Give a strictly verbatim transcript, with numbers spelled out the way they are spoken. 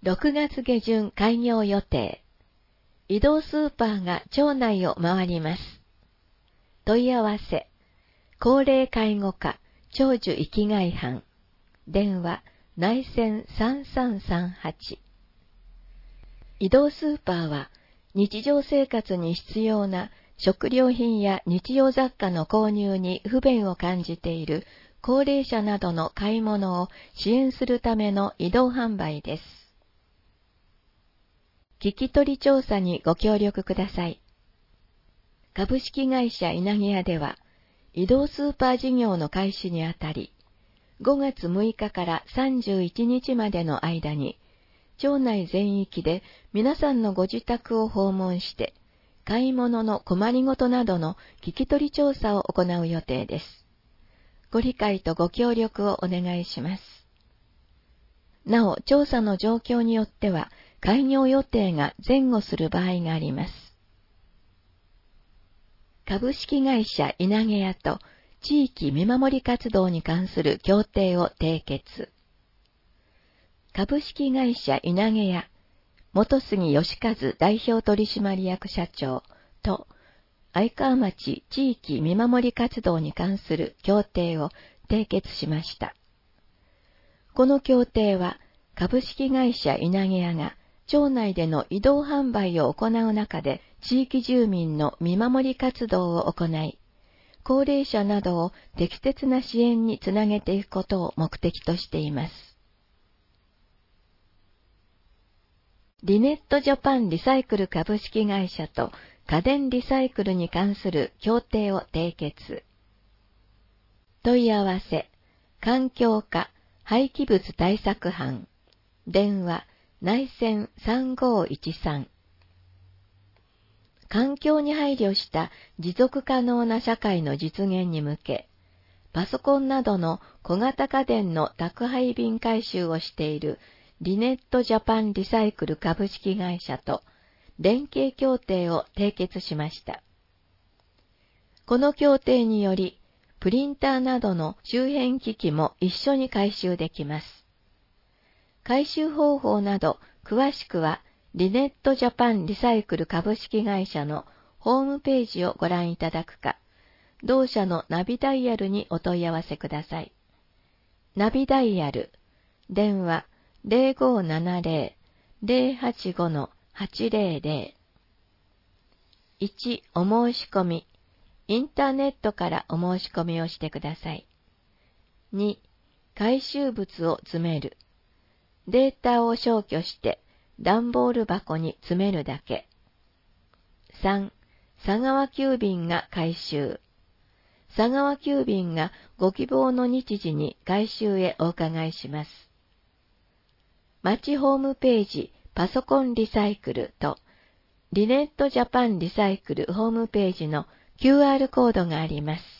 ろくがつ下旬開業予定。移動スーパーが町内を回ります。問い合わせ。高齢介護課長寿生きがい班。電話内線さんさんさんはち。移動スーパーは日常生活に必要な食料品や日用雑貨の購入に不便を感じている高齢者などの買い物を支援するための移動販売です。聞き取り調査にご協力ください。株式会社稲毛屋では、移動スーパー事業の開始にあたり、ごがつむいかからさんじゅういちにちまでの間に、町内全域で皆さんのご自宅を訪問して、買い物の困りごとなどの聞き取り調査を行う予定です。ご理解とご協力をお願いします。なお、調査の状況によっては、開業予定が前後する場合があります。株式会社稲毛屋と地域見守り活動に関する協定を締結。株式会社稲毛屋、元杉義和代表取締役社長と、相川町地域見守り活動に関する協定を締結しました。この協定は、株式会社稲毛屋が町内での移動販売を行う中で、地域住民の見守り活動を行い、高齢者などを適切な支援につなげていくことを目的としています。リネットジャパンリサイクル株式会社と家電リサイクルに関する協定を締結。問い合わせ、環境課廃棄物対策班、電話内線さんごいちさん。環境に配慮した持続可能な社会の実現に向け、パソコンなどの小型家電の宅配便回収をしているリネットジャパンリサイクル株式会社と連携協定を締結しました。この協定により、プリンターなどの周辺機器も一緒に回収できます。回収方法など詳しくは、リネットジャパンリサイクル株式会社のホームページをご覧いただくか、同社のナビダイヤルにお問い合わせください。ナビダイヤル、電話 ゼロごーななゼロ ゼロはちご はちゼロゼロ。いち. お申し込み、インターネットからお申し込みをしてください。に. 回収物を詰める。データを消去して、段ボール箱に詰めるだけ。さん. 佐川急便が回収。佐川急便がご希望の日時に回収へお伺いします。町ホームページパソコンリサイクルとリネットジャパンリサイクルホームページの キューアール コードがあります。